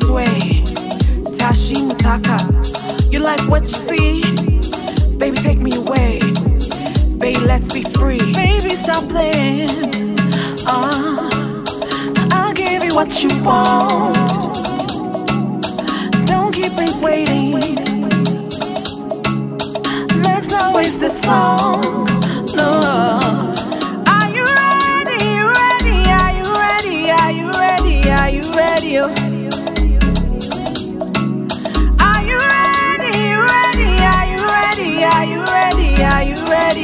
sway. Tashi Mutaka, you like what you see? Baby, take me away. Baby, let's be free. Baby, stop playing. I'll give you what you want. Don't keep me waiting. Let's not waste this song. No. Are you ready? You ready? Are you ready? Are you ready? Are you ready? Are you ready? You ready? Are you ready? Are you ready? Are you ready?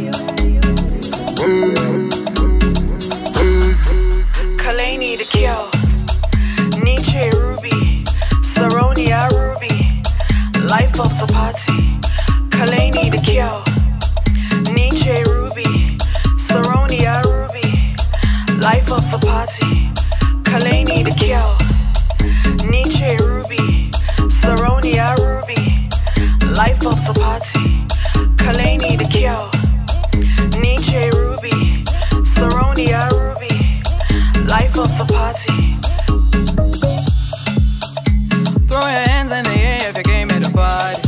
Kalani the Kyo, Nietzsche Ruby, Saronia Ruby, Life of Sapati. Kalani the Kyo, Nietzsche Ruby, Saronia Ruby, Life of Sapati. Kalani the Kyo, Nietzsche Ruby, Saronia Ruby, Life of Sapati. Kalani the Kyo, Nietzsche Ruby, Saronia Ruby, Life of Sapati. Throw your hands in the air if you came here to party.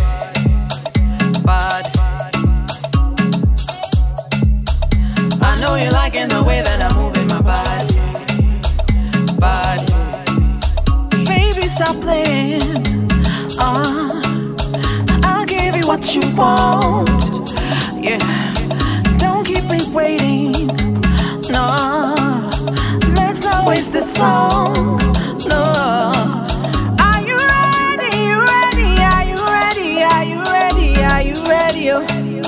I know you're liking the way that I'm moving my body. Baby, stop playing. I'll give you what you want. Yeah, don't keep me waiting. No, let's not waste this song. No. Are you ready? You ready? Are you ready? Are you ready? Are you ready? Are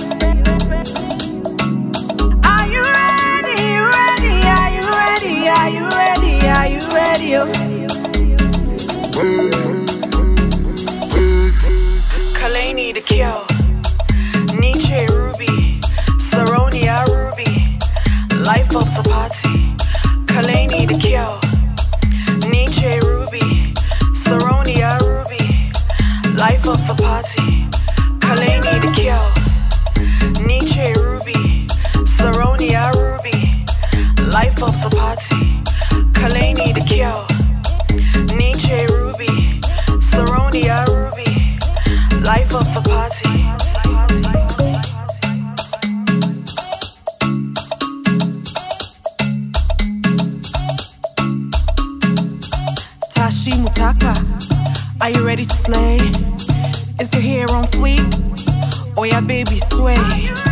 you ready? You ready? Are you ready? Are you ready? Are you ready? Kalani the Kyo, Nietzsche Ruby, Saronia Ruby, Life of Sapati. Kalani the Kyo, Nietzsche Ruby, Saronia Ruby, Life of Sapati. Kalani the Kyo, Nietzsche Ruby, Saronia Ruby, Life of Sapati. Kalani the Kyo, Nietzsche Ruby, Saronia Ruby, Life of Sapati. Tashi Mutaka, are you ready to slay? Is your hair on fleek? Or your baby sway?